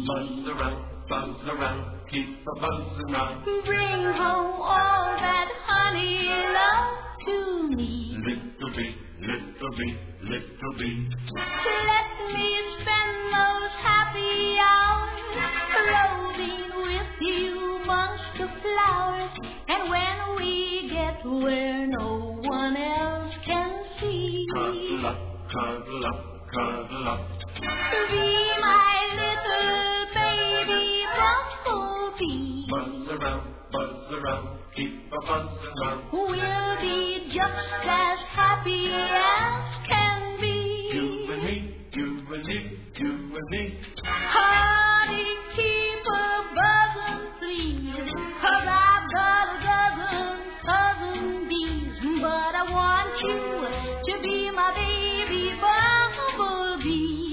buzz around, keep a buzzing round. Bring home all that honey love to me. Little bee, little bee, little bee. Let me spend those happy hours floating with you amongst the flowers. And when we get where no one else can see, cuddle up, cuddle up, cuddle up. Be my little baby bumblebee. Buzz around, keep a buzzing round. We'll be just as happy as can be. You and me, you and me, you and me. Honey, keep a buzzing, please, 'cause I've got a dozen bees. But I want you to be my baby bumblebee.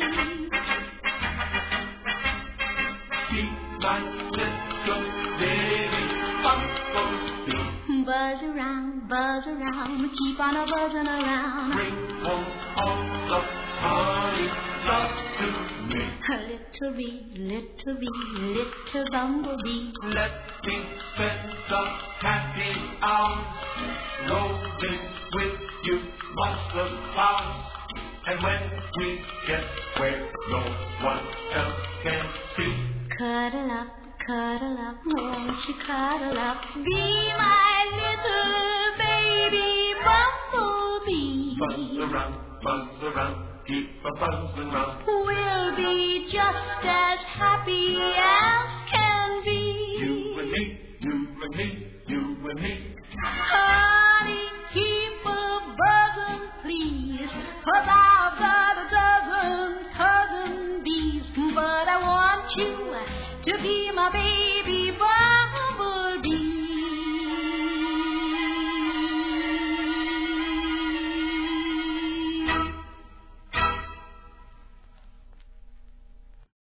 Keep my little baby bumblebee. Buzz around, keep on a buzzing around. Bring home all the honey love to me. Little bumblebee. Let me spend the happy hours rolling with you amongst the flowers. And when we get where no one else can see, Cuddle up, won't you cuddle up? Be my little baby bumblebee. Buzz around, keep a buzzing round. We'll be just as happy as can be. You and me, you and me, you and me. Honey, keep a buzzing, please, 'cause I've got a dozen bees. But I want you to be my baby bumblebee.